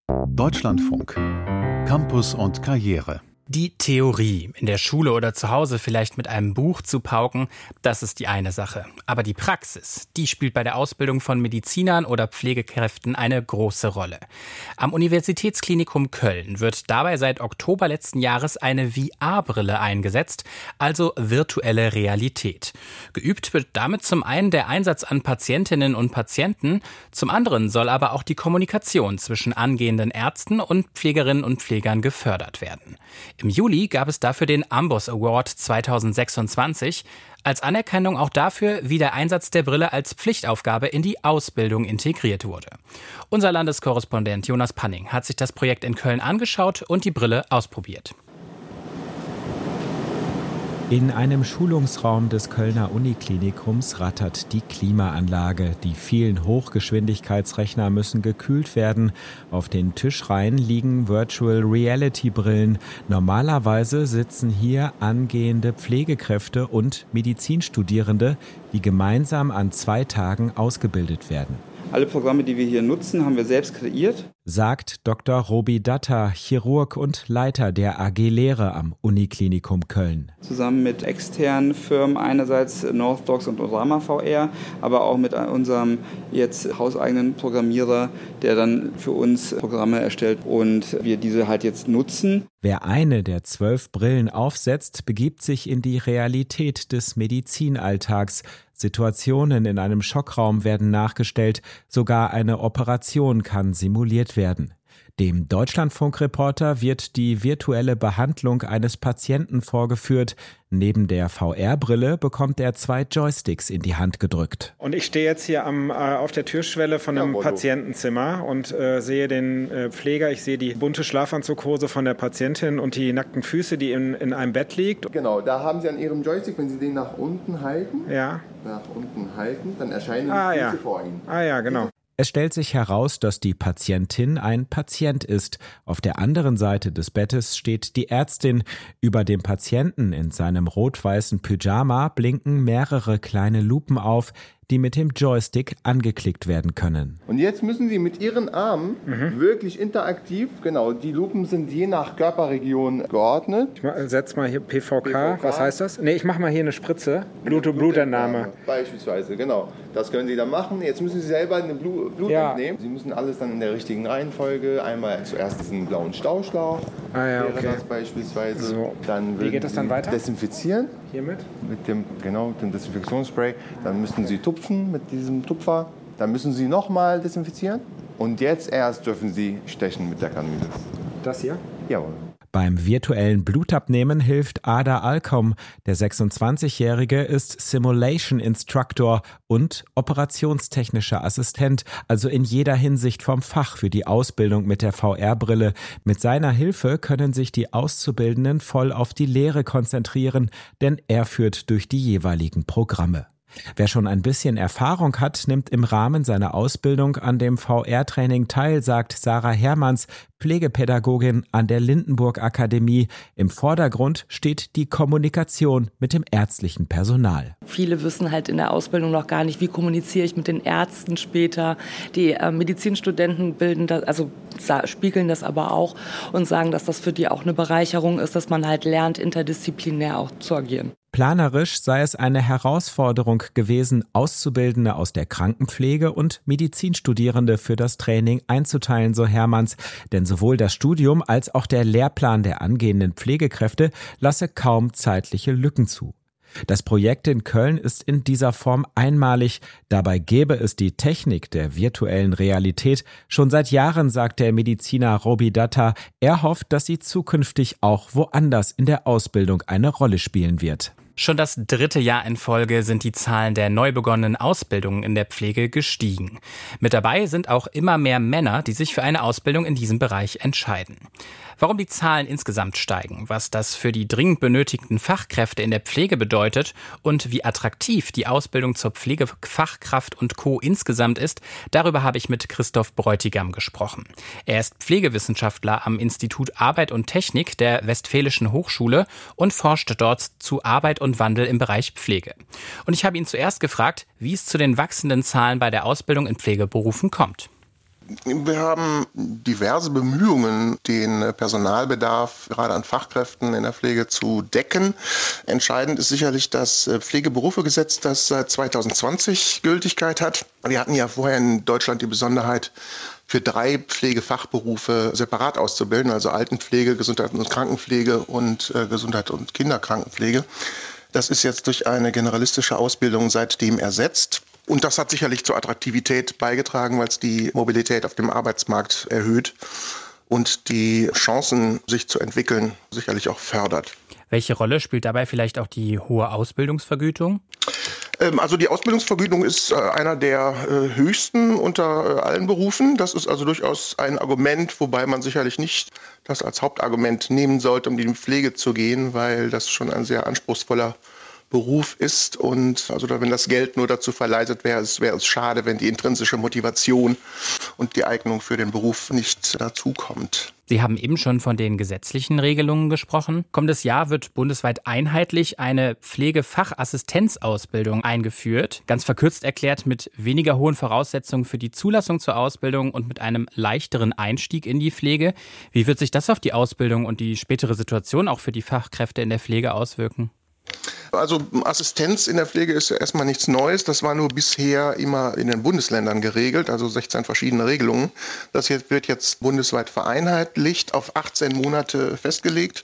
Deutschlandfunk. Campus und Karriere. Die Theorie, in der Schule oder zu Hause vielleicht mit einem Buch zu pauken, das ist die eine Sache. Aber die Praxis, die spielt bei der Ausbildung von Medizinern oder Pflegekräften eine große Rolle. Am Universitätsklinikum Köln wird dabei seit Oktober letzten Jahres eine VR-Brille eingesetzt, also virtuelle Realität. Geübt wird damit zum einen der Einsatz an Patientinnen und Patienten, zum anderen soll aber auch die Kommunikation zwischen angehenden Ärzten und Pflegerinnen und Pflegern gefördert werden. Im Juli gab es dafür den Ambos Award 2026, als Anerkennung auch dafür, wie der Einsatz der Brille als Pflichtaufgabe in die Ausbildung integriert wurde. Unser Landeskorrespondent Jonas Panning hat sich das Projekt in Köln angeschaut und die Brille ausprobiert. In einem Schulungsraum des Kölner Uniklinikums rattert die Klimaanlage. Die vielen Hochgeschwindigkeitsrechner müssen gekühlt werden. Auf den Tischreihen liegen Virtual Reality Brillen. Normalerweise sitzen hier angehende Pflegekräfte und Medizinstudierende, die gemeinsam an 2 Tagen ausgebildet werden. Alle Programme, die wir hier nutzen, haben wir selbst kreiert, sagt Dr. Robi Datta, Chirurg und Leiter der AG Lehre am Uniklinikum Köln. Zusammen mit externen Firmen, einerseits Northdocs und Orama VR, aber auch mit unserem jetzt hauseigenen Programmierer, der dann für uns Programme erstellt und wir diese halt jetzt nutzen. Wer eine der 12 Brillen aufsetzt, begibt sich in die Realität des Medizinalltags. Situationen in einem Schockraum werden nachgestellt, sogar eine Operation kann simuliert werden. Dem Deutschlandfunk-Reporter wird die virtuelle Behandlung eines Patienten vorgeführt. Neben der VR-Brille bekommt er 2 Joysticks in die Hand gedrückt. Und ich stehe jetzt hier auf der Türschwelle von einem Patientenzimmer und sehe den Pfleger. Ich sehe die bunte Schlafanzughose von der Patientin und die nackten Füße, die in einem Bett liegt. Genau, da haben Sie an Ihrem Joystick, wenn Sie den nach unten halten, dann erscheinen die Füße vor Ihnen. Ah ja, genau. Es stellt sich heraus, dass die Patientin ein Patient ist. Auf der anderen Seite des Bettes steht die Ärztin. Über dem Patienten in seinem rot-weißen Pyjama blinken mehrere kleine Lupen auf, die mit dem Joystick angeklickt werden können. Und jetzt müssen Sie mit Ihren Armen wirklich interaktiv, genau, die Lupen sind je nach Körperregion geordnet. Ich setze mal hier PVK, was heißt das? Ich mache mal hier eine Spritze, Blutentnahme. Beispielsweise, genau. Das können Sie dann machen. Jetzt müssen Sie selber eine Blut entnehmen. Sie müssen alles dann in der richtigen Reihenfolge, einmal zuerst diesen blauen Stauschlauch, wäre das beispielsweise. So. Dann wie geht das dann weiter? Desinfizieren. Hiermit? Mit dem Desinfektionsspray. Dann müssten Sie tupfen mit diesem Tupfer. Dann müssen Sie nochmal desinfizieren. Und jetzt erst dürfen Sie stechen mit der Kanüle. Das hier? Jawohl. Beim virtuellen Blutabnehmen hilft Ada Alkom. Der 26-Jährige ist Simulation Instructor und operationstechnischer Assistent, also in jeder Hinsicht vom Fach für die Ausbildung mit der VR-Brille. Mit seiner Hilfe können sich die Auszubildenden voll auf die Lehre konzentrieren, denn er führt durch die jeweiligen Programme. Wer schon ein bisschen Erfahrung hat, nimmt im Rahmen seiner Ausbildung an dem VR-Training teil, sagt Sarah Hermanns, Pflegepädagogin an der Lindenburg-Akademie. Im Vordergrund steht die Kommunikation mit dem ärztlichen Personal. Viele wissen halt in der Ausbildung noch gar nicht, wie kommuniziere ich mit den Ärzten später. Die Medizinstudenten spiegeln das aber auch und sagen, dass das für die auch eine Bereicherung ist, dass man halt lernt, interdisziplinär auch zu agieren. Planerisch sei es eine Herausforderung gewesen, Auszubildende aus der Krankenpflege und Medizinstudierende für das Training einzuteilen, so Hermanns. Denn sowohl das Studium als auch der Lehrplan der angehenden Pflegekräfte lasse kaum zeitliche Lücken zu. Das Projekt in Köln ist in dieser Form einmalig. Dabei gäbe es die Technik der virtuellen Realität schon seit Jahren, sagt der Mediziner Robi Datta. Er hofft, dass sie zukünftig auch woanders in der Ausbildung eine Rolle spielen wird. Schon das 3. Jahr in Folge sind die Zahlen der neu begonnenen Ausbildungen in der Pflege gestiegen. Mit dabei sind auch immer mehr Männer, die sich für eine Ausbildung in diesem Bereich entscheiden. Warum die Zahlen insgesamt steigen, was das für die dringend benötigten Fachkräfte in der Pflege bedeutet und wie attraktiv die Ausbildung zur Pflegefachkraft und Co. insgesamt ist, darüber habe ich mit Christoph Bräutigam gesprochen. Er ist Pflegewissenschaftler am Institut Arbeit und Technik der Westfälischen Hochschule und forscht dort zu Arbeit und Wandel im Bereich Pflege. Und ich habe ihn zuerst gefragt, wie es zu den wachsenden Zahlen bei der Ausbildung in Pflegeberufen kommt. Wir haben diverse Bemühungen, den Personalbedarf gerade an Fachkräften in der Pflege zu decken. Entscheidend ist sicherlich das Pflegeberufegesetz, das seit 2020 Gültigkeit hat. Wir hatten ja vorher in Deutschland die Besonderheit, für 3 Pflegefachberufe separat auszubilden, also Altenpflege, Gesundheit- und Krankenpflege und Gesundheit- und Kinderkrankenpflege. Das ist jetzt durch eine generalistische Ausbildung seitdem ersetzt. Und das hat sicherlich zur Attraktivität beigetragen, weil es die Mobilität auf dem Arbeitsmarkt erhöht und die Chancen, sich zu entwickeln, sicherlich auch fördert. Welche Rolle spielt dabei vielleicht auch die hohe Ausbildungsvergütung? Also die Ausbildungsvergütung ist einer der höchsten unter allen Berufen. Das ist also durchaus ein Argument, wobei man sicherlich nicht das als Hauptargument nehmen sollte, um in die Pflege zu gehen, weil das schon ein sehr anspruchsvoller Beruf ist. Und also wenn das Geld nur dazu verleitet wäre, wäre es schade, wenn die intrinsische Motivation und die Eignung für den Beruf nicht dazukommt. Sie haben eben schon von den gesetzlichen Regelungen gesprochen. Kommendes Jahr wird bundesweit einheitlich eine Pflegefachassistenzausbildung eingeführt. Ganz verkürzt erklärt mit weniger hohen Voraussetzungen für die Zulassung zur Ausbildung und mit einem leichteren Einstieg in die Pflege. Wie wird sich das auf die Ausbildung und die spätere Situation auch für die Fachkräfte in der Pflege auswirken? Also Assistenz in der Pflege ist ja erstmal nichts Neues. Das war nur bisher immer in den Bundesländern geregelt, also 16 verschiedene Regelungen. Das wird jetzt bundesweit vereinheitlicht, auf 18 Monate festgelegt.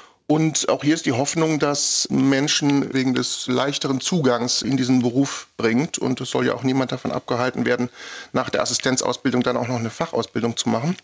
Und auch hier ist die Hoffnung, dass Menschen wegen des leichteren Zugangs in diesen Beruf bringt. Und es soll ja auch niemand davon abgehalten werden, nach der Assistenzausbildung dann auch noch eine Fachausbildung zu machen.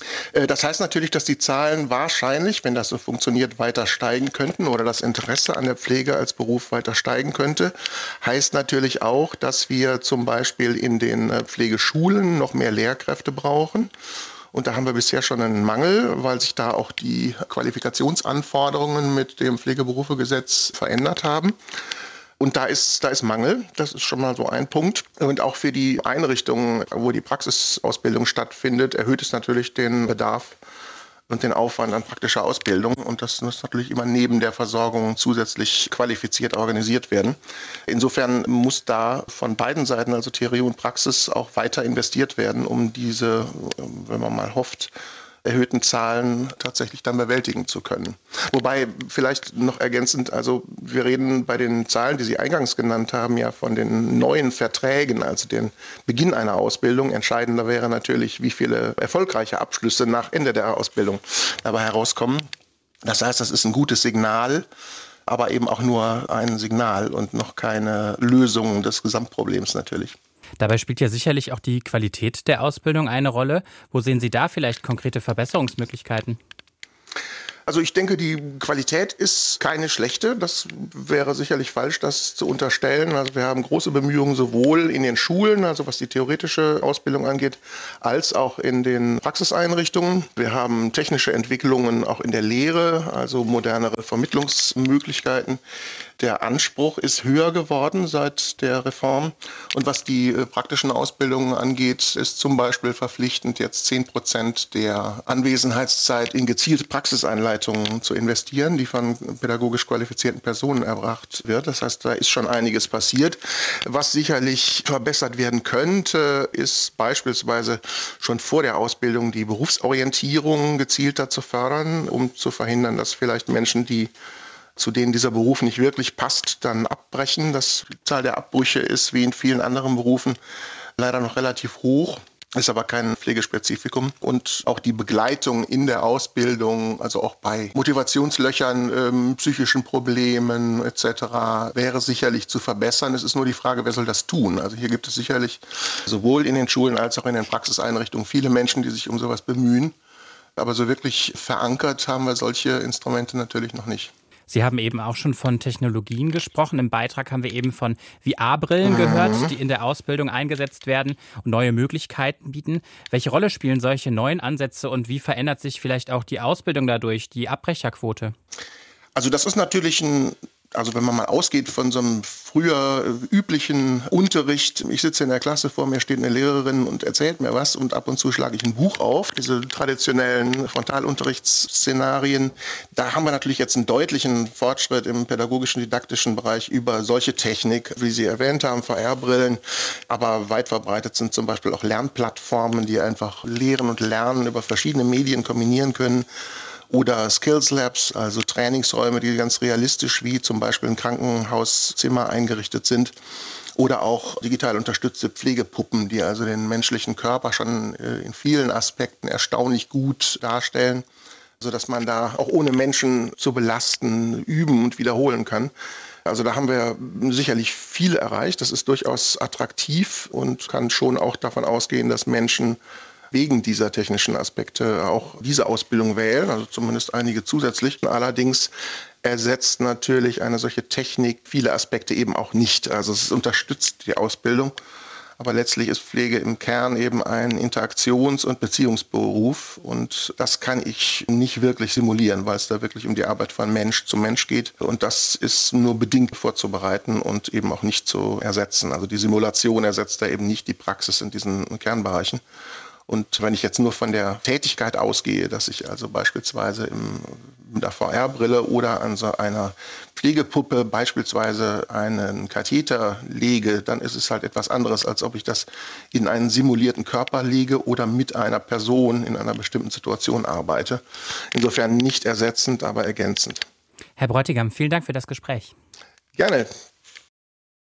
Das heißt natürlich, dass die Zahlen wahrscheinlich, wenn das so funktioniert, weiter steigen könnten oder das Interesse an der Pflege als Beruf weiter steigen könnte. Heißt natürlich auch, dass wir zum Beispiel in den Pflegeschulen noch mehr Lehrkräfte brauchen. Und da haben wir bisher schon einen Mangel, weil sich da auch die Qualifikationsanforderungen mit dem Pflegeberufegesetz verändert haben. Und da ist Mangel, das ist schon mal so ein Punkt. Und auch für die Einrichtungen, wo die Praxisausbildung stattfindet, erhöht es natürlich den Bedarf und den Aufwand an praktischer Ausbildung. Und das muss natürlich immer neben der Versorgung zusätzlich qualifiziert organisiert werden. Insofern muss da von beiden Seiten, also Theorie und Praxis, auch weiter investiert werden, um diese, wenn man mal hofft, erhöhten Zahlen tatsächlich dann bewältigen zu können. Wobei vielleicht noch ergänzend, also wir reden bei den Zahlen, die Sie eingangs genannt haben, ja von den neuen Verträgen, also den Beginn einer Ausbildung. Entscheidender wäre natürlich, wie viele erfolgreiche Abschlüsse nach Ende der Ausbildung dabei herauskommen. Das heißt, das ist ein gutes Signal, aber eben auch nur ein Signal und noch keine Lösung des Gesamtproblems natürlich. Dabei spielt ja sicherlich auch die Qualität der Ausbildung eine Rolle. Wo sehen Sie da vielleicht konkrete Verbesserungsmöglichkeiten? Also ich denke, die Qualität ist keine schlechte. Das wäre sicherlich falsch, das zu unterstellen. Also wir haben große Bemühungen sowohl in den Schulen, also was die theoretische Ausbildung angeht, als auch in den Praxiseinrichtungen. Wir haben technische Entwicklungen auch in der Lehre, also modernere Vermittlungsmöglichkeiten. Der Anspruch ist höher geworden seit der Reform. Und was die praktischen Ausbildungen angeht, ist zum Beispiel verpflichtend, jetzt 10% der Anwesenheitszeit in gezielte Praxiseinleitungen zu investieren, die von pädagogisch qualifizierten Personen erbracht wird. Das heißt, da ist schon einiges passiert. Was sicherlich verbessert werden könnte, ist beispielsweise schon vor der Ausbildung die Berufsorientierung gezielter zu fördern, um zu verhindern, dass vielleicht Menschen, zu denen dieser Beruf nicht wirklich passt, dann abbrechen. Die Zahl der Abbrüche ist wie in vielen anderen Berufen leider noch relativ hoch, ist aber kein Pflegespezifikum. Und auch die Begleitung in der Ausbildung, also auch bei Motivationslöchern, psychischen Problemen etc., wäre sicherlich zu verbessern. Es ist nur die Frage, wer soll das tun? Also hier gibt es sicherlich sowohl in den Schulen als auch in den Praxiseinrichtungen viele Menschen, die sich um sowas bemühen. Aber so wirklich verankert haben wir solche Instrumente natürlich noch nicht. Sie haben eben auch schon von Technologien gesprochen. Im Beitrag haben wir eben von VR-Brillen gehört, die in der Ausbildung eingesetzt werden und neue Möglichkeiten bieten. Welche Rolle spielen solche neuen Ansätze und wie verändert sich vielleicht auch die Ausbildung dadurch, die Abbrecherquote? Also das ist natürlich ein Also wenn man mal ausgeht von so einem früher üblichen Unterricht, ich sitze in der Klasse, vor mir steht eine Lehrerin und erzählt mir was und ab und zu schlage ich ein Buch auf, diese traditionellen Frontalunterrichtsszenarien, da haben wir natürlich jetzt einen deutlichen Fortschritt im pädagogischen, didaktischen Bereich über solche Technik, wie Sie erwähnt haben, VR-Brillen, aber weit verbreitet sind zum Beispiel auch Lernplattformen, die einfach Lehren und Lernen über verschiedene Medien kombinieren können. Oder Skills Labs, also Trainingsräume, die ganz realistisch wie zum Beispiel ein Krankenhauszimmer eingerichtet sind. Oder auch digital unterstützte Pflegepuppen, die also den menschlichen Körper schon in vielen Aspekten erstaunlich gut darstellen, sodass man da auch ohne Menschen zu belasten, üben und wiederholen kann. Also da haben wir sicherlich viel erreicht. Das ist durchaus attraktiv und kann schon auch davon ausgehen, dass Menschen wegen dieser technischen Aspekte auch diese Ausbildung wählen, also zumindest einige zusätzlich. Allerdings ersetzt natürlich eine solche Technik viele Aspekte eben auch nicht. Also es unterstützt die Ausbildung, aber letztlich ist Pflege im Kern eben ein Interaktions- und Beziehungsberuf und das kann ich nicht wirklich simulieren, weil es da wirklich um die Arbeit von Mensch zu Mensch geht und das ist nur bedingt vorzubereiten und eben auch nicht zu ersetzen. Also die Simulation ersetzt da eben nicht die Praxis in diesen Kernbereichen. Und wenn ich jetzt nur von der Tätigkeit ausgehe, dass ich also beispielsweise mit der VR-Brille oder an so einer Pflegepuppe beispielsweise einen Katheter lege, dann ist es halt etwas anderes, als ob ich das in einen simulierten Körper lege oder mit einer Person in einer bestimmten Situation arbeite. Insofern nicht ersetzend, aber ergänzend. Herr Bräutigam, vielen Dank für das Gespräch. Gerne.